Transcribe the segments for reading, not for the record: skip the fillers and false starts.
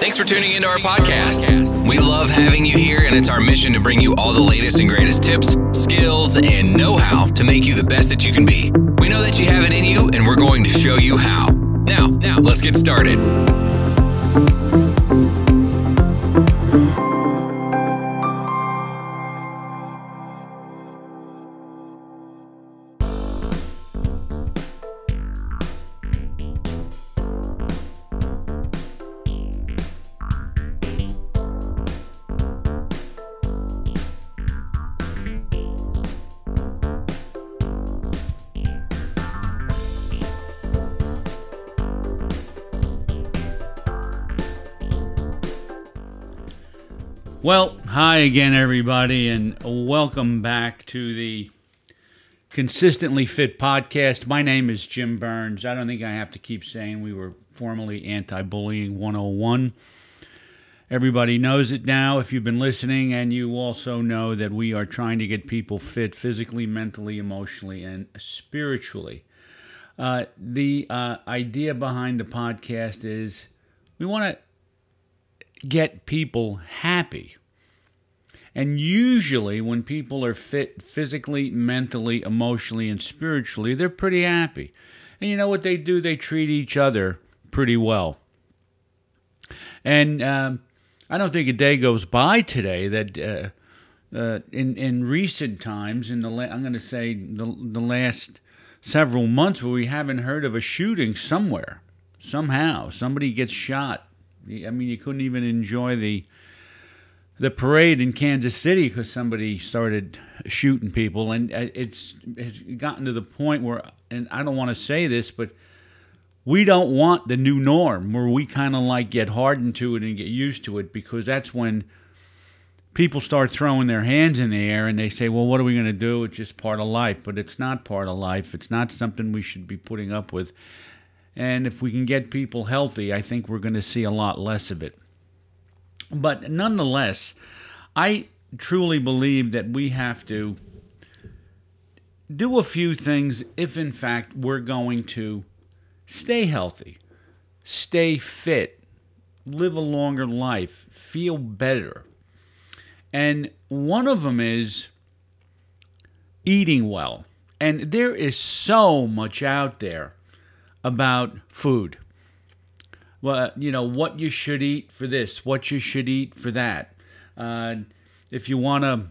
Thanks for tuning into our podcast. We love having you here, and it's our mission to bring you all the latest and greatest tips, skills, and know-how to make you the best that you can be. We know that you have it in you, and we're going to show you how. Now, let's get started. Well, hi again, everybody, and welcome back to the Consistently Fit podcast. My name is Jim Burns. I don't think I have to keep saying we were formerly Anti-Bullying 101. Everybody knows it now if you've been listening, and you also know that we are trying to get people fit physically, mentally, emotionally, and spiritually. The idea behind the podcast is we want to get people happy. And usually when people are fit physically, mentally, emotionally, and spiritually, they're pretty happy. And you know what they do? They treat each other pretty well. And I don't think a day goes by today that in recent times, I'm going to say the last several months, where we haven't heard of a shooting somewhere. Somehow, somebody gets shot. I mean, you couldn't even enjoy the parade in Kansas City because somebody started shooting people. And it's gotten to the point where, and I don't want to say this, but we don't want the new norm where we kind of like get hardened to it and get used to it, because that's when people start throwing their hands in the air and they say, well, what are we going to do? It's just part of life. But it's not part of life. It's not something we should be putting up with. And if we can get people healthy, I think we're going to see a lot less of it. But nonetheless, I truly believe that we have to do a few things if, in fact, we're going to stay healthy, stay fit, live a longer life, feel better. And one of them is eating well. And there is so much out there about food. Well, you know, what you should eat for this, what you should eat for that. If you want to,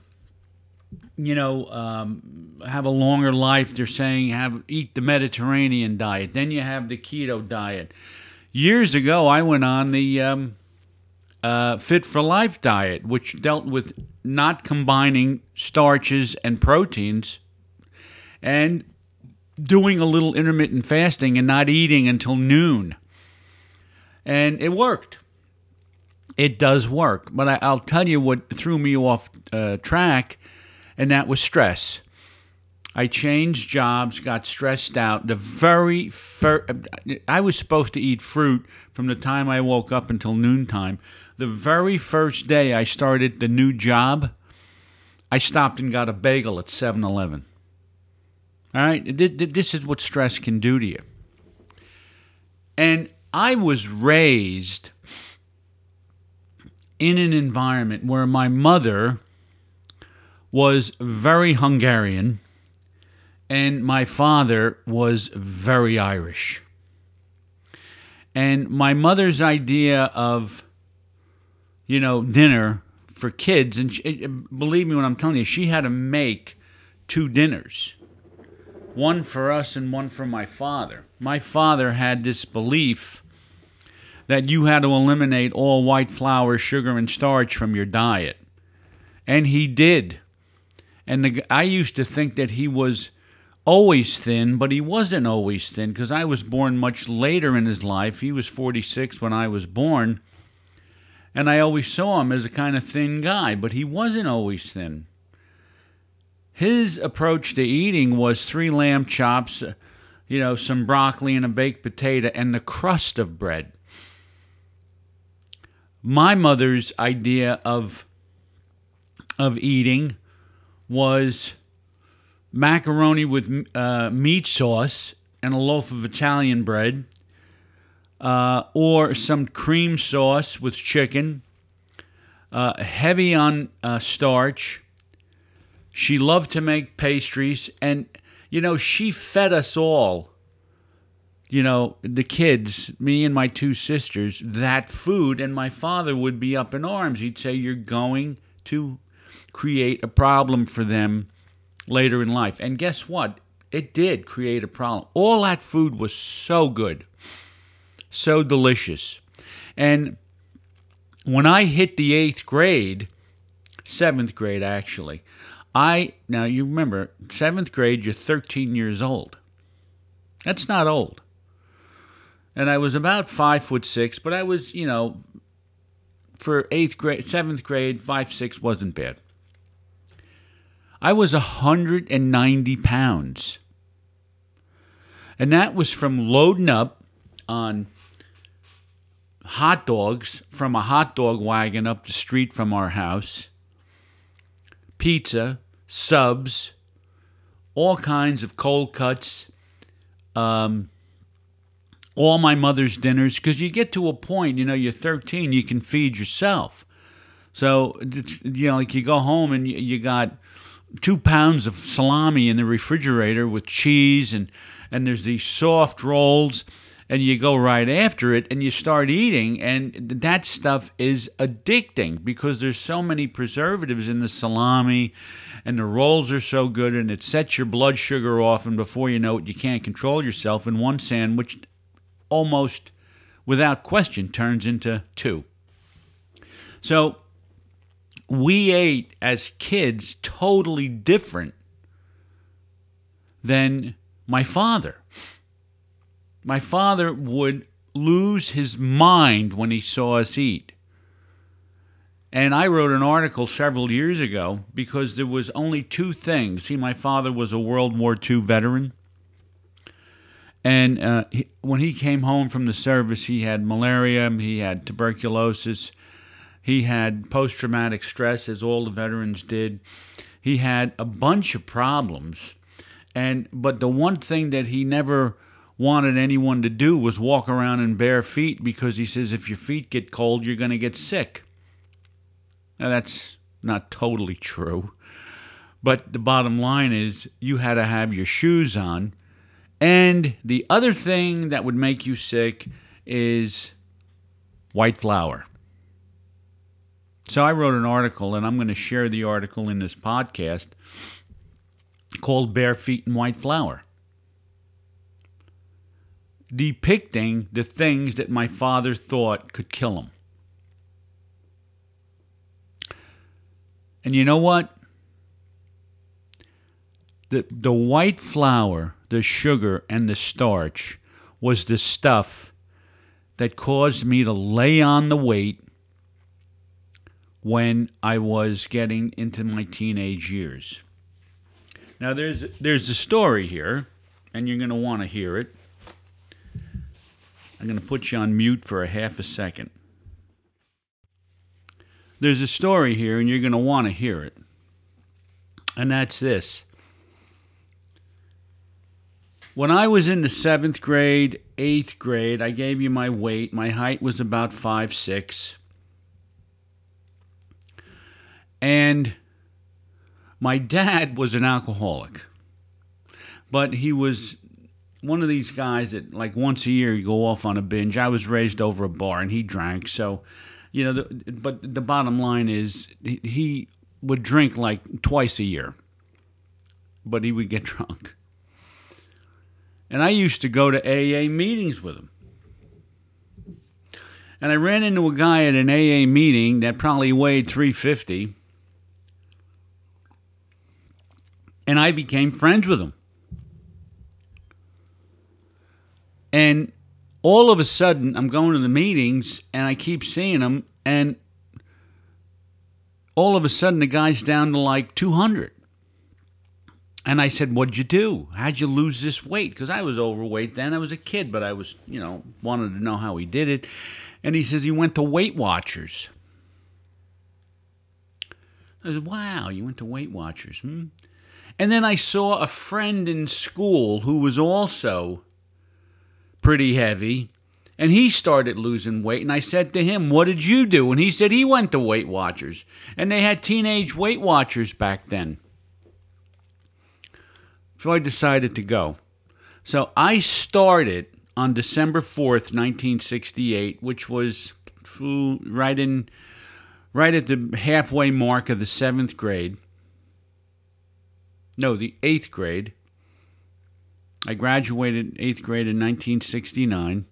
have a longer life, they're saying eat the Mediterranean diet. Then you have the keto diet. Years ago, I went on the Fit for Life diet, which dealt with not combining starches and proteins and doing a little intermittent fasting and not eating until noon. And it worked. It does work. But I'll tell you what threw me off track, and that was stress. I changed jobs, got stressed out. I was supposed to eat fruit from the time I woke up until noontime. The very first day I started the new job, I stopped and got a bagel at 7-Eleven. All right, this is what stress can do to you. And I was raised in an environment where my mother was very Hungarian and my father was very Irish. And my mother's idea of, dinner for kids, and believe me when I'm telling you, she had to make 2 dinners. One for us and one for my father. My father had this belief that you had to eliminate all white flour, sugar, and starch from your diet. And he did. And I used to think that he was always thin, but he wasn't always thin, because I was born much later in his life. He was 46 when I was born. And I always saw him as a kind of thin guy, but he wasn't always thin. His approach to eating was 3 lamb chops, some broccoli and a baked potato, and the crust of bread. My mother's idea of eating was macaroni with meat sauce and a loaf of Italian bread, or some cream sauce with chicken, heavy on starch. She loved to make pastries, and, she fed us all, the kids, me and my two sisters, that food, and my father would be up in arms. He'd say, you're going to create a problem for them later in life. And guess what? It did create a problem. All that food was so good, so delicious. And when I hit the 8th grade, 7th grade actually, now you remember, 7th grade, you're 13 years old. That's not old. And I was about 5'6", but I was, for 8th grade, 7th grade, 5'6" wasn't bad. I was 190 pounds. And that was from loading up on hot dogs from a hot dog wagon up the street from our house, pizza, subs, all kinds of cold cuts, all my mother's dinners, because you get to a point, you're 13, you can feed yourself. So, like you go home and you got 2 pounds of salami in the refrigerator with cheese, and there's these soft rolls, and you go right after it and you start eating, and that stuff is addicting because there's so many preservatives in the salami, and the rolls are so good, and it sets your blood sugar off, and before you know it, you can't control yourself, and one sandwich almost without question turns into 2. So we ate as kids totally different than my father. My father would lose his mind when he saw us eat. And I wrote an article several years ago because there was only 2 things. See, my father was a World War II veteran. And when he came home from the service, he had malaria, he had tuberculosis, he had post-traumatic stress, as all the veterans did. He had a bunch of problems. But the one thing that he never wanted anyone to do was walk around in bare feet, because he says if your feet get cold, you're going to get sick. Now, that's not totally true. But the bottom line is you had to have your shoes on. And the other thing that would make you sick is white flour. So I wrote an article, and I'm going to share the article in this podcast, called Bare Feet and White Flour, depicting the things that my father thought could kill him. And you know what? The white flour, the sugar, and the starch was the stuff that caused me to lay on the weight when I was getting into my teenage years. Now, there's a story here, and you're going to want to hear it. I'm going to put you on mute for a half a second. There's a story here, and you're going to want to hear it. And that's this. When I was in the 7th grade, 8th grade, I gave you my weight. My height was about 5'6". And my dad was an alcoholic. But he was one of these guys that, like, once a year, you go off on a binge. I was raised over a bar, and he drank. So, but the bottom line is he would drink like twice a year. But he would get drunk. And I used to go to AA meetings with him. And I ran into a guy at an AA meeting that probably weighed 350. And I became friends with him. And all of a sudden, I'm going to the meetings, and I keep seeing him, and all of a sudden, the guy's down to like 200. And I said, what'd you do? How'd you lose this weight? Because I was overweight then. I was a kid, but I was, wanted to know how he did it. And he says he went to Weight Watchers. I said, wow, you went to Weight Watchers, And then I saw a friend in school who was also pretty heavy, And he started losing weight. And I said to him, what did you do? And he said he went to Weight Watchers. And they had teenage Weight Watchers back then. So I decided to go. So I started on December 4th, 1968, which was right at the halfway mark of the 7th grade. No, the 8th grade. I graduated 8th grade in 1969.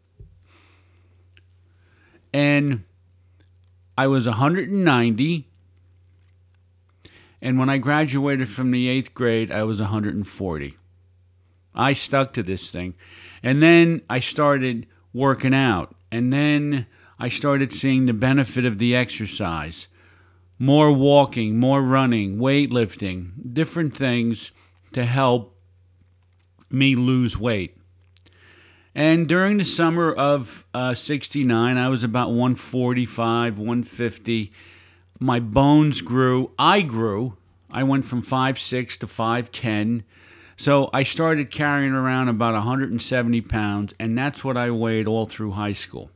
And I was 190. And when I graduated from the 8th grade, I was 140. I stuck to this thing. And then I started working out. And then I started seeing the benefit of the exercise. More walking, more running, weightlifting, different things to help me lose weight. And during the summer of 69, I was about 145, 150. My bones grew. I grew. I went from 5'6" to 5'10". So I started carrying around about 170 pounds, and that's what I weighed all through high school.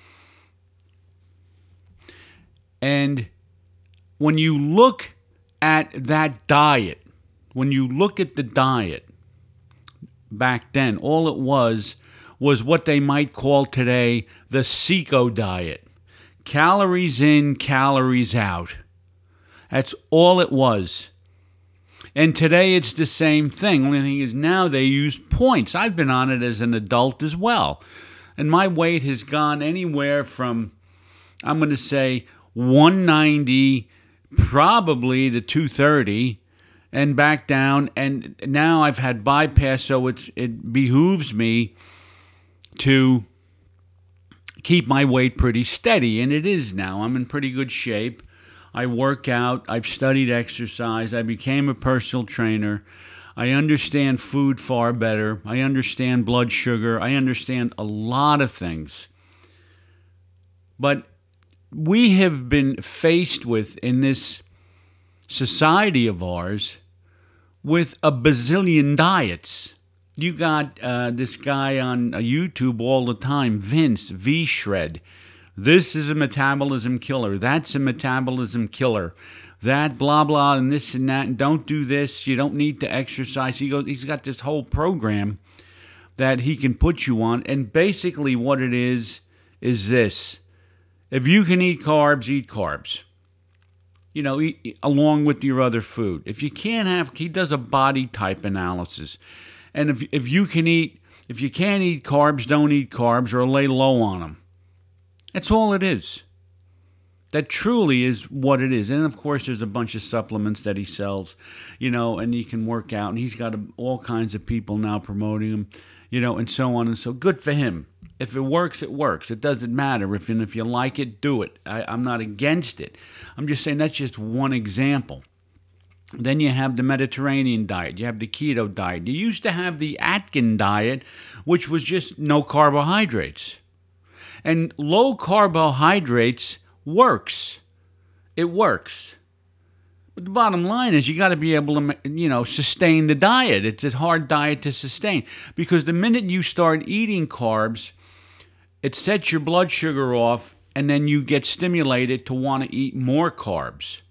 And when you look at that diet, when you look at the diet back then, all it was what they might call today the Seco diet. Calories in, calories out. That's all it was. And today it's the same thing. Only thing is now they use points. I've been on it as an adult as well. And my weight has gone anywhere from, I'm going to say, 190 probably to 230 and back down. And now I've had bypass, so it behooves me to keep my weight pretty steady. And it is now. I'm in pretty good shape. I work out. I've studied exercise. I became a personal trainer. I understand food far better. I understand blood sugar. I understand a lot of things. But we have been faced with, in this society of ours, with a bazillion diets. You got this guy on YouTube all the time, Vince V-Shred. This is a metabolism killer. That's a metabolism killer. That blah, blah, and this and that. And don't do this. You don't need to exercise. He's got this whole program that he can put you on. And basically what it is this. If you can eat carbs, eat carbs. You know, eat along with your other food. If you can't have, he does a body type analysis. And if you can't eat carbs, don't eat carbs or lay low on them. That's all it is. That truly is what it is. And, of course, there's a bunch of supplements that he sells, you know, and he can work out. And he's got all kinds of people now promoting him, you know, and so on. And so good for him. If it works, it works. It doesn't matter. If you like it, do it. I'm not against it. I'm just saying that's just one example. Then you have the Mediterranean diet. You have the keto diet. You used to have the Atkins diet, which was just no carbohydrates. And low carbohydrates works. It works. But the bottom line is you got to be able to, you know, sustain the diet. It's a hard diet to sustain. Because the minute you start eating carbs, it sets your blood sugar off, and then you get stimulated to want to eat more carbs.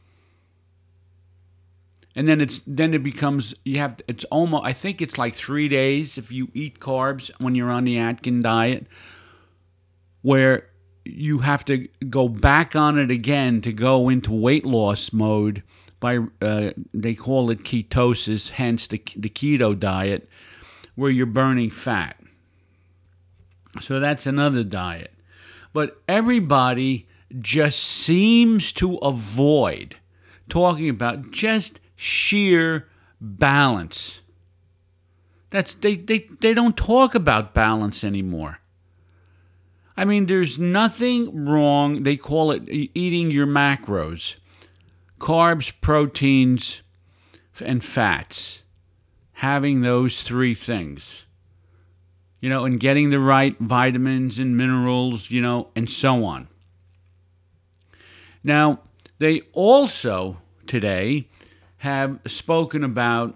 And then it becomes, it's almost, I think it's like 3 days if you eat carbs when you're on the Atkins diet, where you have to go back on it again to go into weight loss mode by, they call it ketosis, hence the keto diet, where you're burning fat. So that's another diet. But everybody just seems to avoid talking about just sheer balance. They don't talk about balance anymore. I mean, there's nothing wrong. They call it eating your macros. Carbs, proteins, and fats. Having those three things. You know, and getting the right vitamins and minerals, you know, and so on. Now, they also today have spoken about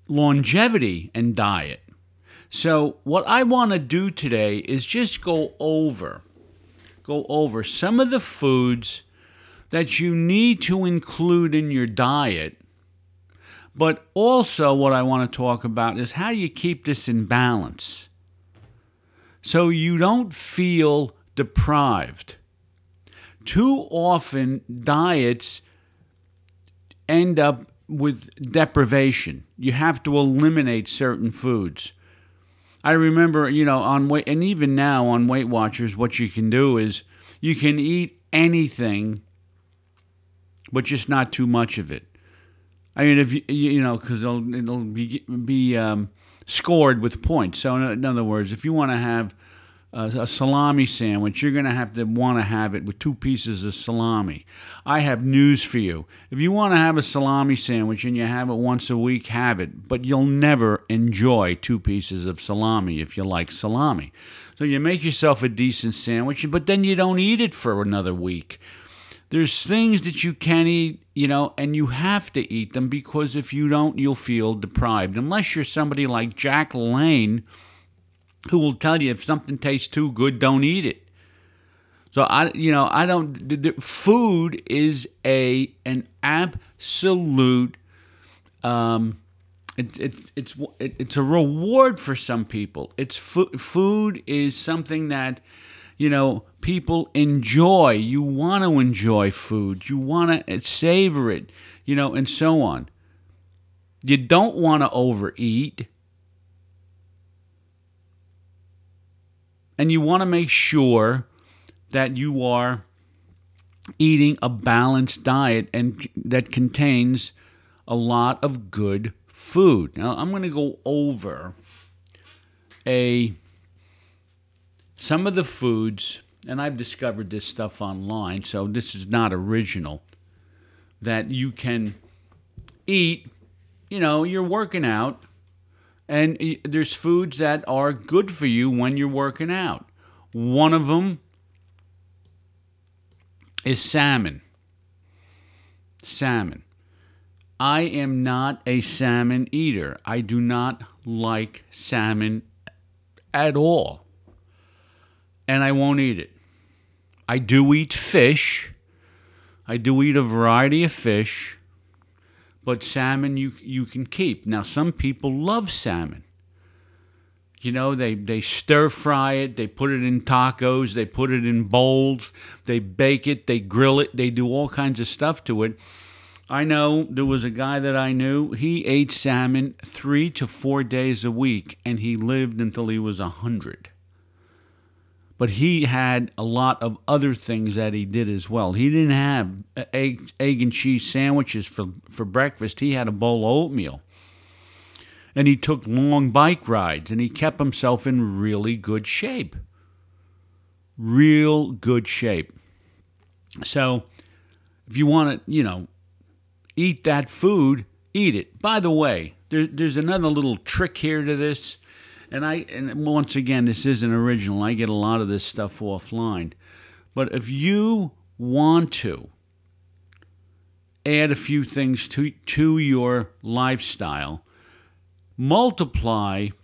longevity and diet. So what I want to do today is just go over some of the foods that you need to include in your diet. But also what I want to talk about is how you keep this in balance so you don't feel deprived. Too often, diets end up with deprivation. You have to eliminate certain foods. I remember, on weight, and even now on Weight Watchers, what you can do is you can eat anything, but just not too much of it. I mean, if because it'll be scored with points. So in other words, if you want to have a salami sandwich, you're going to want to have it with 2 pieces of salami. I have news for you. If you want to have a salami sandwich and you have it once a week, have it. But you'll never enjoy 2 pieces of salami if you like salami. So you make yourself a decent sandwich, but then you don't eat it for another week. There's things that you can eat, and you have to eat them because if you don't, you'll feel deprived. Unless you're somebody like Jack LaLanne, who will tell you if something tastes too good, don't eat it. So I don't. Food is an absolute. It's a reward for some people. Food is something that people enjoy. You want to enjoy food. You want to savor it, and so on. You don't want to overeat. And you want to make sure that you are eating a balanced diet and that contains a lot of good food. Now, I'm going to go over some of the foods, and I've discovered this stuff online, so this is not original, that you can eat. You're working out, and there's foods that are good for you when you're working out. One of them is salmon. Salmon. I am not a salmon eater. I do not like salmon at all. And I won't eat it. I do eat fish. I do eat a variety of fish. But salmon you can keep. Now, some people love salmon. They stir fry it. They put it in tacos. They put it in bowls. They bake it. They grill it. They do all kinds of stuff to it. I know there was a guy that I knew. He ate salmon 3 to 4 days a week, and he lived until he was 100. But he had a lot of other things that he did as well. He didn't have egg and cheese sandwiches for breakfast. He had a bowl of oatmeal. And he took long bike rides, and he kept himself in really good shape. Real good shape. So if you want to, eat that food, eat it. By the way, there's another little trick here to this. And once again, this isn't original. I get a lot of this stuff offline. But if you want to add a few things to your lifestyle, multiply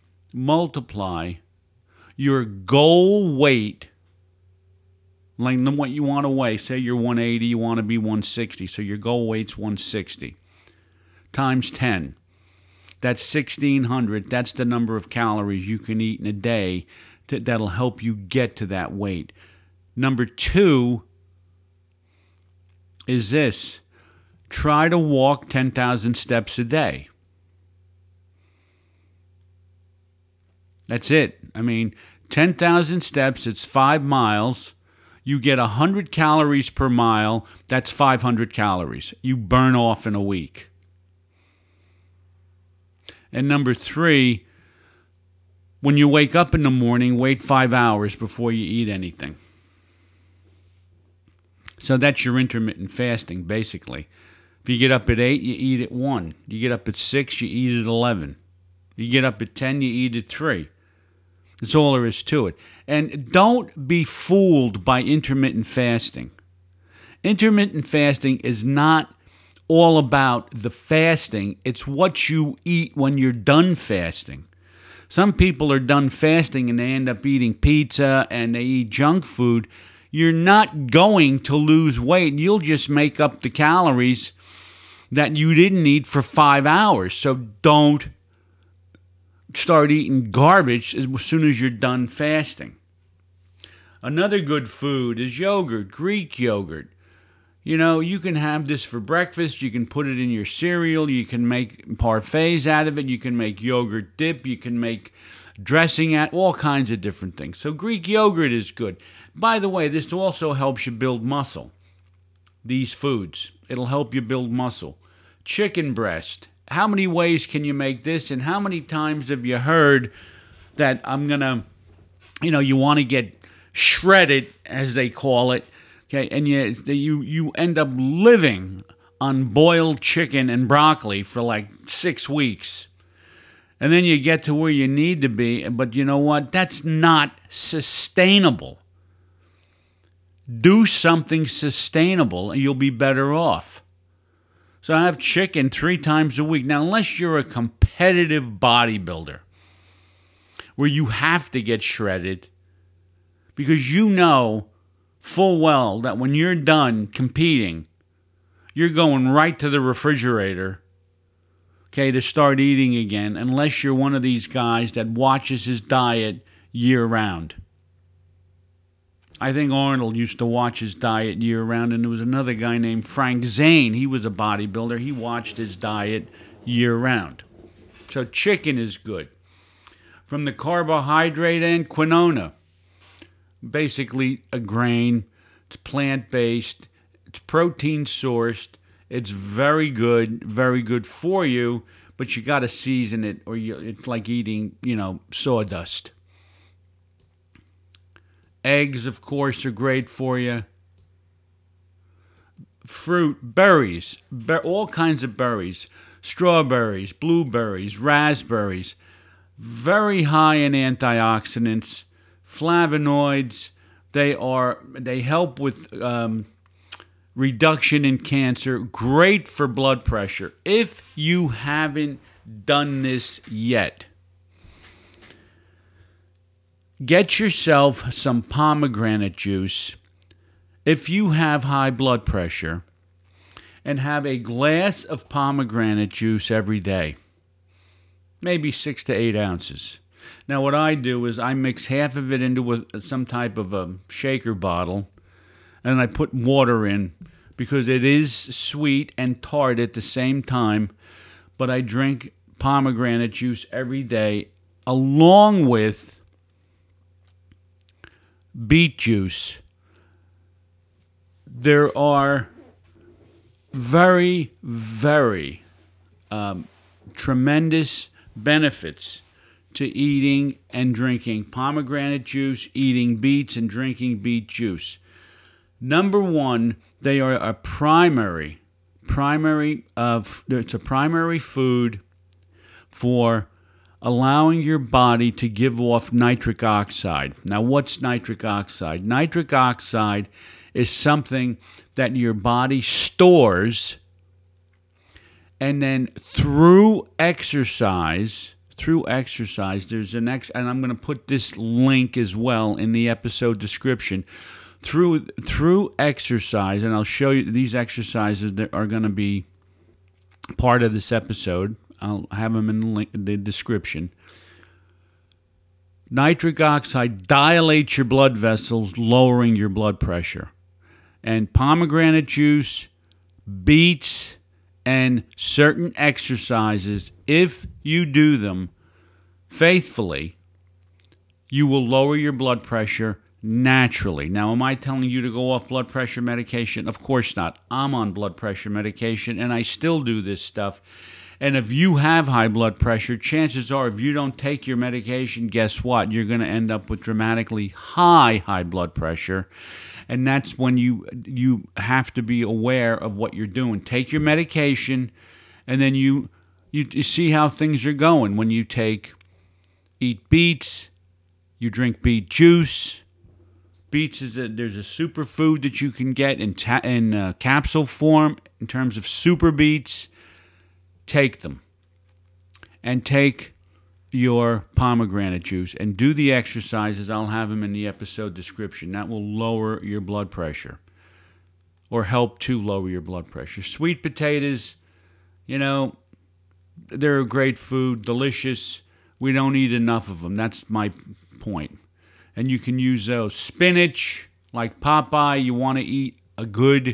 your goal weight, like what you want to weigh. Say you're 180, you want to be 160, so your goal weight's 160, times 10. That's 1,600. That's the number of calories you can eat in a day that'll help you get to that weight. Number 2 is this. Try to walk 10,000 steps a day. That's it. I mean, 10,000 steps, it's 5 miles. You get 100 calories per mile. That's 500 calories you burn off in a week. And number 3, when you wake up in the morning, wait 5 hours before you eat anything. So that's your intermittent fasting, basically. If you get up at 8, you eat at 1. You get up at 6, you eat at 11. You get up at 10, you eat at 3. That's all there is to it. And don't be fooled by intermittent fasting. Intermittent fasting is not all about the fasting. It's what you eat when you're done fasting. Some people are done fasting and they end up eating pizza and they eat junk food. You're not going to lose weight. You'll just make up the calories that you didn't eat for 5 hours. So don't start eating garbage as soon as you're done fasting. Another good food is yogurt, Greek yogurt. You know, you can have this for breakfast. You can put it in your cereal. You can make parfaits out of it. You can make yogurt dip. You can make dressing out, all kinds of different things. So Greek yogurt is good. By the way, this also helps you build muscle. These foods, it'll help you build muscle. Chicken breast. How many ways can you make this? And how many times have you heard that you want to get shredded, as they call it, okay, and you end up living on boiled chicken and broccoli for like 6 weeks. And then you get to where you need to be, but you know what? That's not sustainable. Do something sustainable and you'll be better off. So I have chicken 3 times a week. Now, unless you're a competitive bodybuilder where you have to get shredded, because you know full well that when you're done competing, you're going right to the refrigerator, okay, to start eating again, unless you're one of these guys that watches his diet year-round. I think Arnold used to watch his diet year-round, and there was another guy named Frank Zane. He was a bodybuilder. He watched his diet year-round. So chicken is good. From the carbohydrate end, quinoa. Basically a grain. It's plant-based. It's protein-sourced. It's very good for you, but you got to season it, or it's like eating, sawdust. Eggs, of course, are great for you. Fruit, berries, all kinds of berries. Strawberries, blueberries, raspberries. Very high in antioxidants. Flavonoids, they help with reduction in cancer, great for blood pressure. If you haven't done this yet, get yourself some pomegranate juice if you have high blood pressure, and have a glass of pomegranate juice every day, maybe 6 to 8 ounces. Now, what I do is I mix half of it into some type of a shaker bottle, and I put water in because it is sweet and tart at the same time, but I drink pomegranate juice every day along with beet juice. There are very, very tremendous benefits to eating and drinking pomegranate juice, eating beets and drinking beet juice. Number one, they are a primary food for allowing your body to give off nitric oxide. Now, what's nitric oxide? Nitric oxide is something that your body stores, and then through exercise, there's and I'm going to put this link as well in the episode description. Through exercise, and I'll show you these exercises that are going to be part of this episode. I'll have them in the description. Nitric oxide dilates your blood vessels, lowering your blood pressure. And pomegranate juice, beets, and certain exercises, if you do them faithfully, you will lower your blood pressure naturally. Now, am I telling you to go off blood pressure medication? Of course not. I'm on blood pressure medication, and I still do this stuff. And if you have high blood pressure, chances are if you don't take your medication, guess what? You're going to end up with dramatically high blood pressure. And that's when you have to be aware of what you're doing. Take your medication, and then you see how things are going. When you eat beets, you drink beet juice. Beets there's a superfood that you can get in capsule form. in terms of super beets, take them. And take your pomegranate juice and do the exercises. I'll have them in the episode description. That will lower your blood pressure or help to lower your blood pressure. Sweet potatoes, they're a great food, delicious. We don't eat enough of them. That's my point. And you can use those. Spinach, like Popeye, you want to eat a good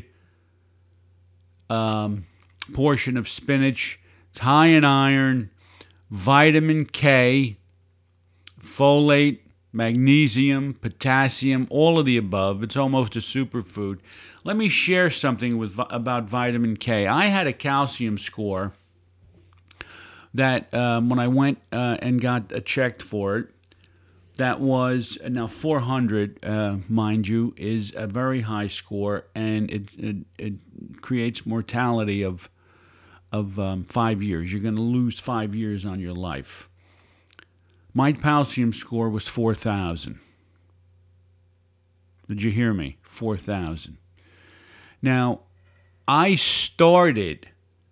portion of spinach. It's high in iron, vitamin K, folate, magnesium, potassium, all of the above. It's almost a superfood. Let me share something about vitamin K. I had a calcium score that when I went and got checked for it, that was, now 400, mind you, is a very high score, and it creates mortality of 5 years. You're going to lose 5 years on your life. My calcium score was 4,000. Did you hear me? 4,000. Now, I started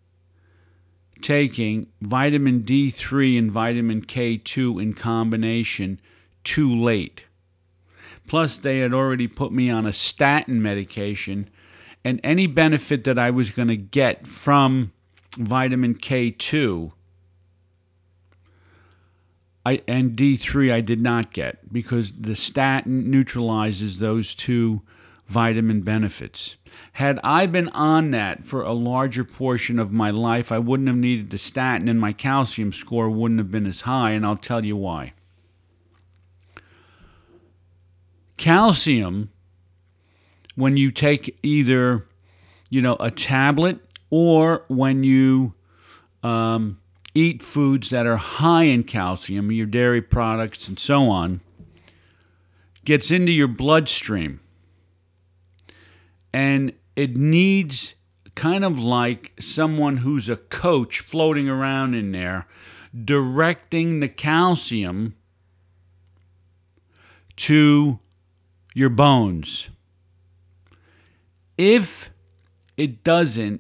taking vitamin D3 and vitamin K2 in combination too late. Plus, they had already put me on a statin medication, and any benefit that I was going to get from vitamin K2 and D3 I did not get, because the statin neutralizes those two vitamin benefits. Had I been on that for a larger portion of my life, I wouldn't have needed the statin, and my calcium score wouldn't have been as high, and I'll tell you why. Calcium, when you take either, a tablet, or when you eat foods that are high in calcium, your dairy products and so on, gets into your bloodstream. And it needs kind of like someone who's a coach floating around in there, directing the calcium to your bones. If it doesn't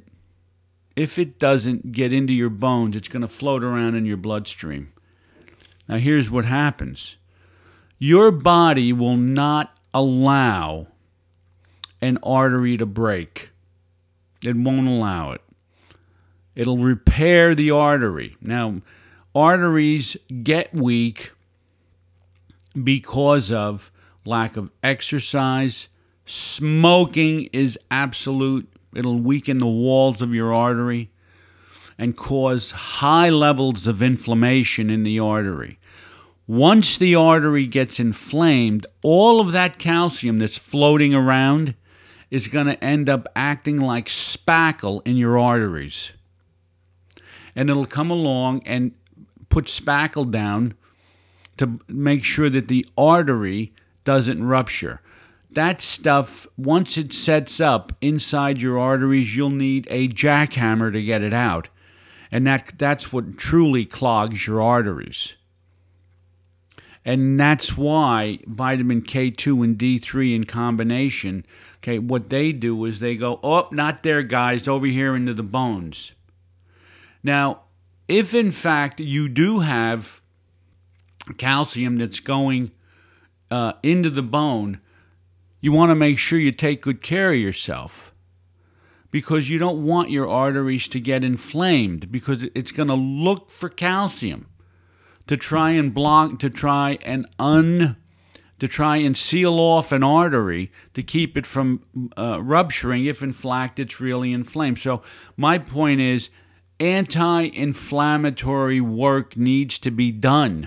get into your bones, it's going to float around in your bloodstream. Now, here's what happens. Your body will not allow an artery to break. It won't allow it. It'll repair the artery. Now, arteries get weak because of lack of exercise. Smoking is absolute. It'll weaken the walls of your artery and cause high levels of inflammation in the artery. Once the artery gets inflamed, all of that calcium that's floating around is going to end up acting like spackle in your arteries. And it'll come along and put spackle down to make sure that the artery doesn't rupture. That stuff, once it sets up inside your arteries, you'll need a jackhammer to get it out. And that's what truly clogs your arteries. And that's why vitamin K2 and D3 in combination, what they do is they go, oh, not there, guys, over here into the bones. Now, if in fact you do have calcium that's going into the bone, you want to make sure you take good care of yourself, because you don't want your arteries to get inflamed, because it's going to look for calcium to try and block, to try and seal off an artery to keep it from rupturing if in fact it's really inflamed. So my point is, anti-inflammatory work needs to be done.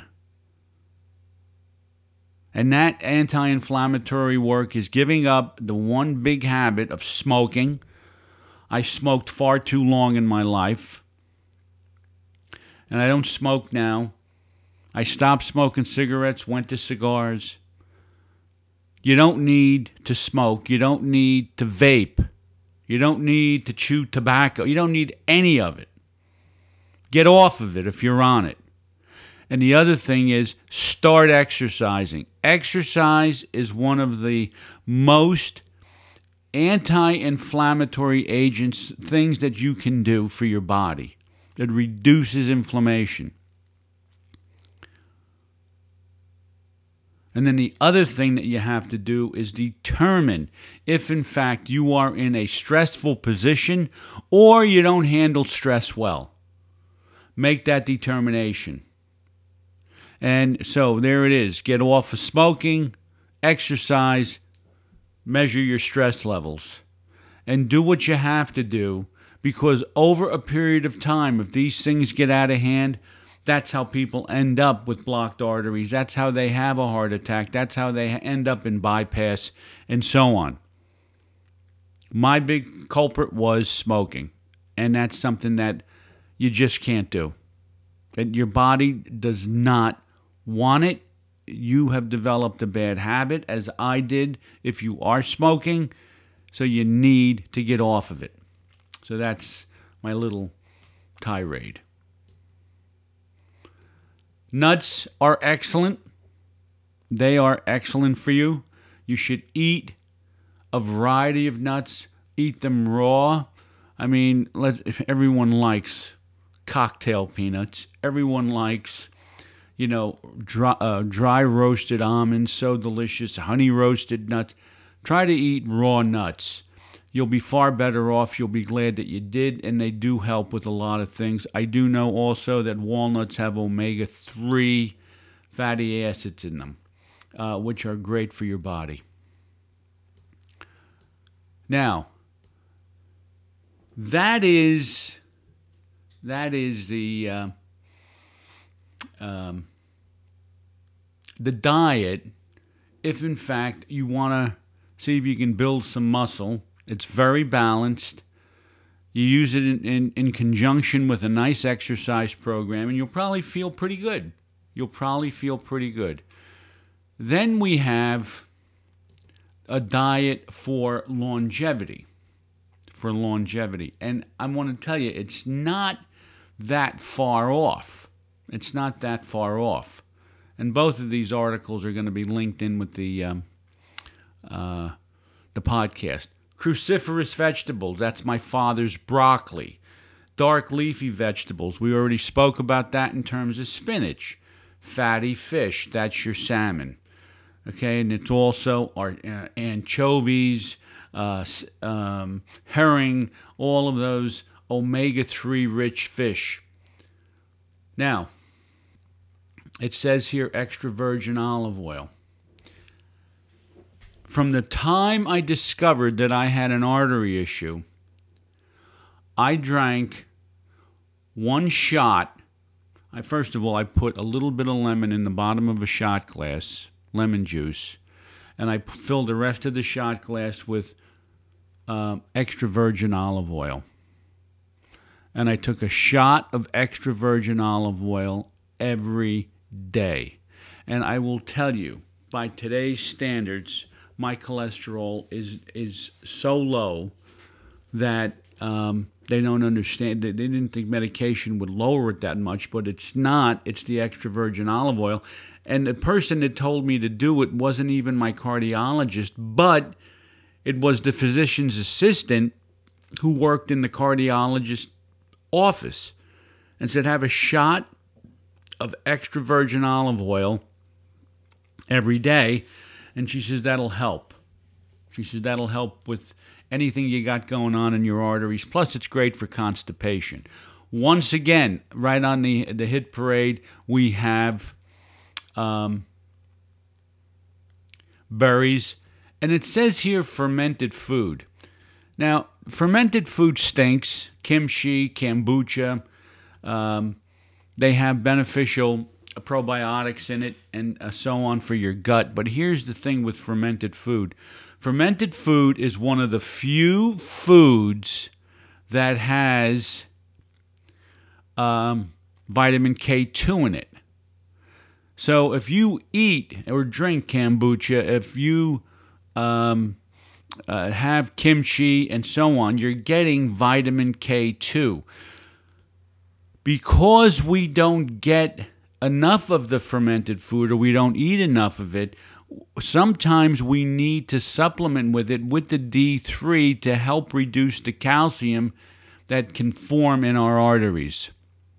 And that anti-inflammatory work is giving up the one big habit of smoking. I smoked far too long in my life, and I don't smoke now. I stopped smoking cigarettes, went to cigars. You don't need to smoke. You don't need to vape. You don't need to chew tobacco. You don't need any of it. Get off of it if you're on it. And the other thing is, start exercising. Exercise is one of the most anti-inflammatory agents, things that you can do for your body that reduces inflammation. And then the other thing that you have to do is determine if, in fact, you are in a stressful position or you don't handle stress well. Make that determination. And so there it is. Get off of smoking, exercise, measure your stress levels, and do what you have to do, because over a period of time, if these things get out of hand, that's how people end up with blocked arteries. That's how they have a heart attack. That's how they end up in bypass and so on. My big culprit was smoking, and that's something that you just can't do. That your body does not want it. You have developed a bad habit, as I did, if you are smoking, so you need to get off of it. So that's my little tirade. Nuts are excellent. They are excellent for you. You should eat a variety of nuts. Eat them raw. I mean, everyone likes cocktail peanuts. Everyone likes, dry roasted almonds, so delicious. Honey roasted nuts. Try to eat raw nuts. You'll be far better off. You'll be glad that you did, and they do help with a lot of things. I do know also that walnuts have omega-3 fatty acids in them, which are great for your body. Now, that is the diet. If in fact you want to see if you can build some muscle, it's very balanced. You use it in conjunction with a nice exercise program, and you'll probably feel pretty good. Then we have a diet for longevity. And I want to tell you, it's not that far off. And both of these articles are going to be linked in with the podcast. Cruciferous vegetables, that's my father's broccoli. Dark leafy vegetables, we already spoke about that in terms of spinach. Fatty fish, that's your salmon. Okay, and it's also our anchovies, herring, all of those omega-3 rich fish. Now, it says here extra virgin olive oil. From the time I discovered that I had an artery issue, I drank one shot. First of all, I put a little bit of lemon in the bottom of a shot glass, lemon juice, and I filled the rest of the shot glass with extra virgin olive oil. And I took a shot of extra virgin olive oil every day. And I will tell you, by today's standards, my cholesterol is so low that they don't understand. They didn't think medication would lower it that much, but it's not. It's the extra virgin olive oil. And the person that told me to do it wasn't even my cardiologist, but it was the physician's assistant who worked in the cardiologist's office and said, have a shot of extra virgin olive oil every day. And she says, that'll help. She says, that'll help with anything you got going on in your arteries. Plus, it's great for constipation. Once again, right on the hit parade, we have berries. And it says here fermented food. Now, fermented food stinks. Kimchi, kombucha. They have beneficial probiotics in it and so on for your gut. But here's the thing with fermented food. Fermented food is one of the few foods that has vitamin K2 in it. So if you eat or drink kombucha, if you have kimchi and so on, you're getting vitamin K2. Because we don't get enough of the fermented food, or we don't eat enough of it, sometimes we need to supplement with it with the D3 to help reduce the calcium that can form in our arteries.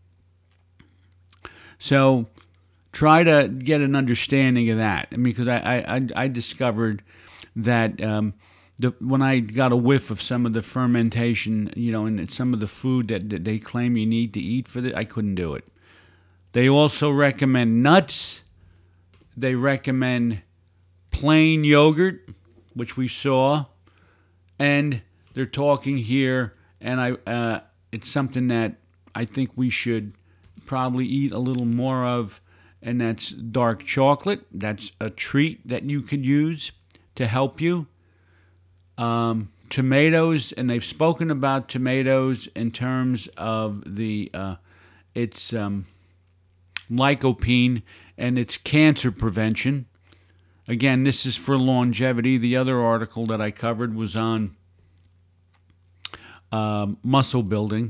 So try to get an understanding of that. Because I discovered that when I got a whiff of some of the fermentation, and some of the food that they claim you need to eat for it, I couldn't do it. They also recommend nuts. They recommend plain yogurt, which we saw, and they're talking here, and it's something that I think we should probably eat a little more of, and that's dark chocolate. That's a treat that you could use to help you. Tomatoes, and they've spoken about tomatoes in terms of its lycopene and its cancer prevention. Again, this is for longevity. The other article that I covered was on muscle building.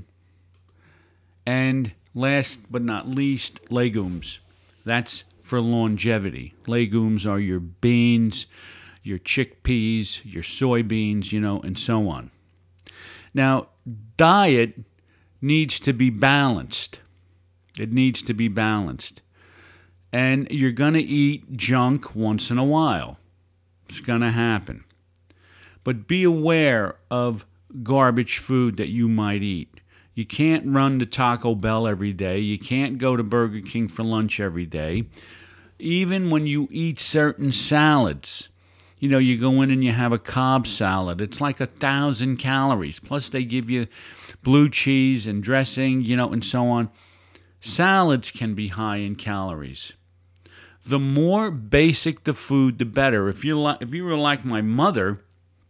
And last but not least, legumes. That's for longevity. Legumes are your beans, your chickpeas, your soybeans, and so on. Now, diet needs to be balanced. It needs to be balanced. And you're going to eat junk once in a while. It's going to happen. But be aware of garbage food that you might eat. You can't run to Taco Bell every day. You can't go to Burger King for lunch every day. Even when you eat certain salads, you go in and you have a Cobb salad. It's like 1,000 calories. Plus they give you blue cheese and dressing, and so on. Salads can be high in calories. The more basic the food, the better. If you were like my mother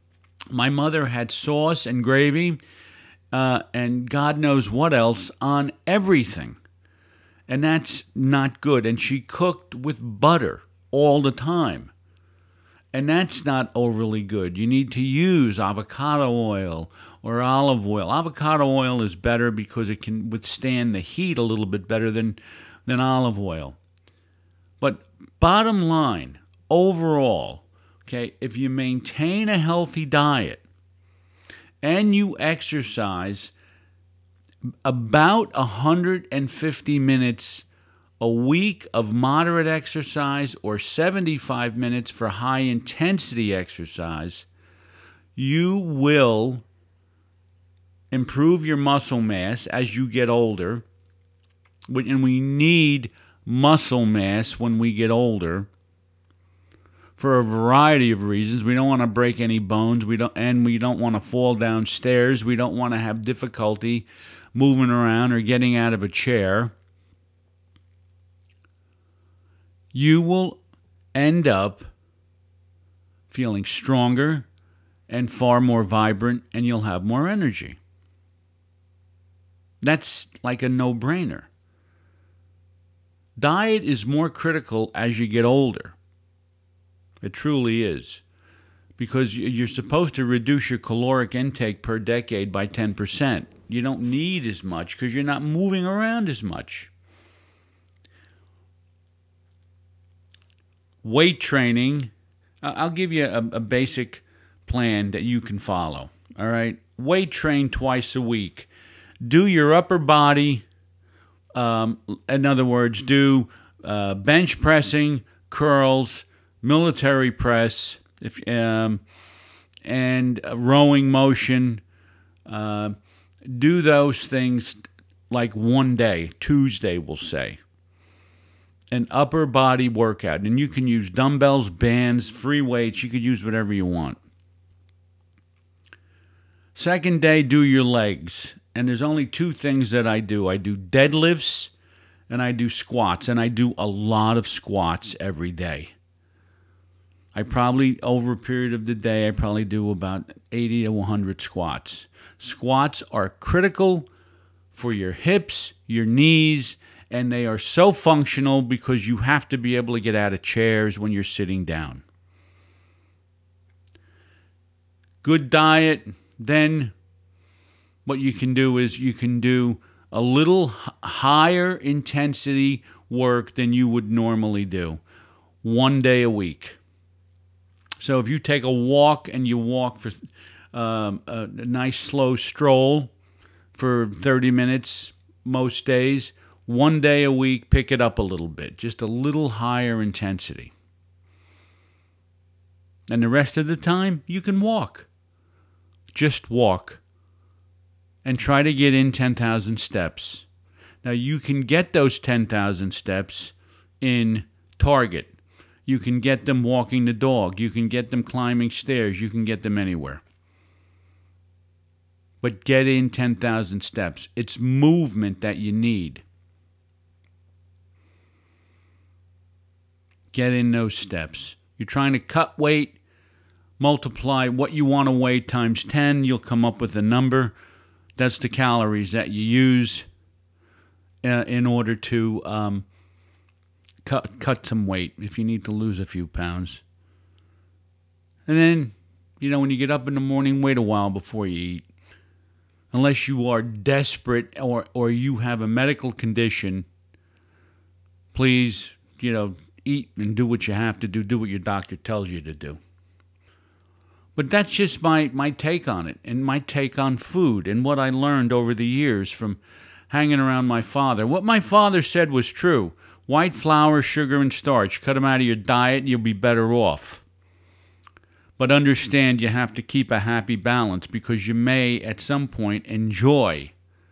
had sauce and gravy and God knows what else on everything. And that's not good. And she cooked with butter all the time. And that's not overly good. You need to use avocado oil or olive oil. Avocado oil is better because it can withstand the heat a little bit better than olive oil. But bottom line, overall, okay, if you maintain a healthy diet and you exercise about 150 minutes a week of moderate exercise or 75 minutes for high intensity exercise, you will improve your muscle mass as you get older. And we need muscle mass when we get older for a variety of reasons. We don't want to break any bones. We don't want to fall downstairs. We don't want to have difficulty moving around or getting out of a chair. You will end up feeling stronger and far more vibrant, and you'll have more energy. That's like a no-brainer. Diet is more critical as you get older. It truly is. Because you're supposed to reduce your caloric intake per decade by 10%. You don't need as much because you're not moving around as much. Weight training, I'll give you a basic plan that you can follow. All right? Weight train twice a week. Do your upper body. In other words, do bench pressing, curls, military press, and rowing motion. Do those things like one day, Tuesday, we'll say. An upper body workout. And you can use dumbbells, bands, free weights. You could use whatever you want. Second day, do your legs. And there's only two things that I do. I do deadlifts and I do squats. And I do a lot of squats every day. I probably, over a period of the day, I probably do about 80 to 100 squats. Squats are critical for your hips, your knees, and they are so functional because you have to be able to get out of chairs when you're sitting down. Good diet, then what you can do is you can do a little higher intensity work than you would normally do. 1 day a week. So if you take a walk and you walk for a nice slow stroll for 30 minutes most days, one day a week, pick it up a little bit, just a little higher intensity. And the rest of the time, you can walk. Just walk. And try to get in 10,000 steps. Now, you can get those 10,000 steps in Target. You can get them walking the dog. You can get them climbing stairs. You can get them anywhere. But get in 10,000 steps. It's movement that you need. Get in those steps. You're trying to cut weight, multiply what you want to weigh times 10. You'll come up with a number. That's the calories that you use in order to cut some weight if you need to lose a few pounds. And then, when you get up in the morning, wait a while before you eat. Unless you are desperate or you have a medical condition, please, eat and do what you have to do. Do what your doctor tells you to do. But that's just my take on it and my take on food and what I learned over the years from hanging around my father. What my father said was true. White flour, sugar, and starch. Cut them out of your diet and you'll be better off. But understand you have to keep a happy balance because you may at some point enjoy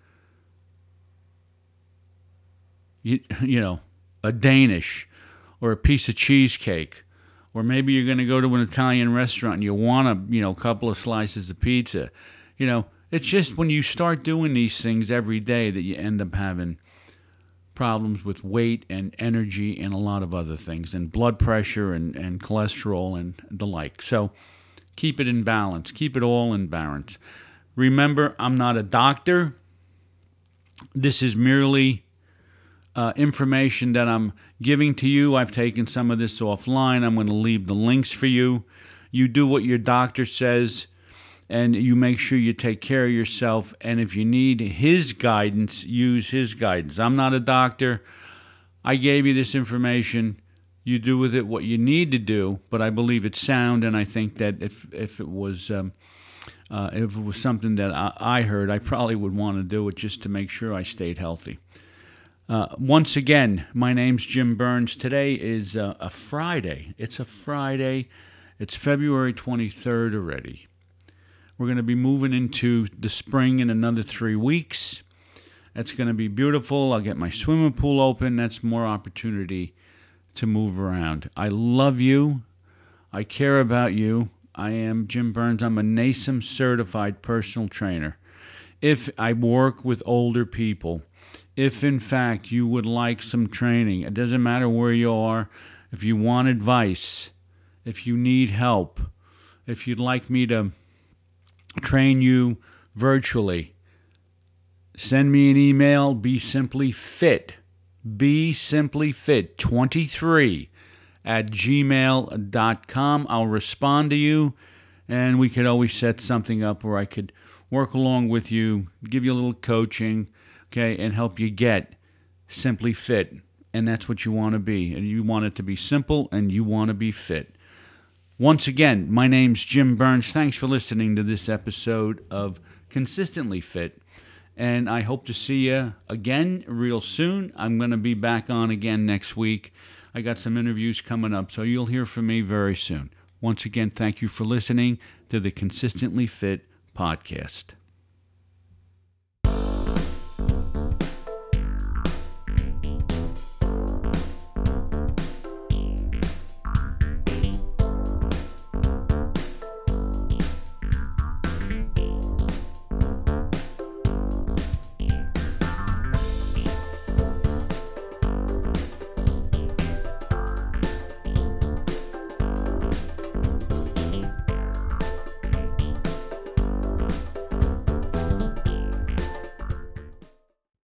a Danish or a piece of cheesecake, or maybe you're going to go to an Italian restaurant and you want a couple of slices of pizza. It's just when you start doing these things every day that you end up having problems with weight and energy and a lot of other things, and blood pressure and cholesterol and the like. So keep it in balance. Keep it all in balance. Remember, I'm not a doctor. This is merely information that I'm giving to you. I've taken some of this offline. I'm going to leave the links for you. You do what your doctor says, and you make sure you take care of yourself. And if you need his guidance, use his guidance. I'm not a doctor. I gave you this information. You do with it what you need to do, but I believe it's sound, and I think that if it was something that I heard, I probably would want to do it just to make sure I stayed healthy. Once again, my name's Jim Burns. Today is a Friday. It's a Friday. It's February 23rd already. We're going to be moving into the spring in another 3 weeks. That's going to be beautiful. I'll get my swimming pool open. That's more opportunity to move around. I love you. I care about you. I am Jim Burns. I'm a NASM certified personal trainer. If I work with older people, if in fact you would like some training, it doesn't matter where you are, if you want advice, if you need help, if you'd like me to train you virtually, send me an email, besimplyfit23@gmail.com. I'll respond to you, and we could always set something up where I could work along with you, give you a little coaching, okay, and help you get simply fit. And that's what you want to be. And you want it to be simple, and you want to be fit. Once again, my name's Jim Burns. Thanks for listening to this episode of Consistently Fit. And I hope to see you again real soon. I'm going to be back on again next week. I got some interviews coming up, so you'll hear from me very soon. Once again, thank you for listening to the Consistently Fit podcast.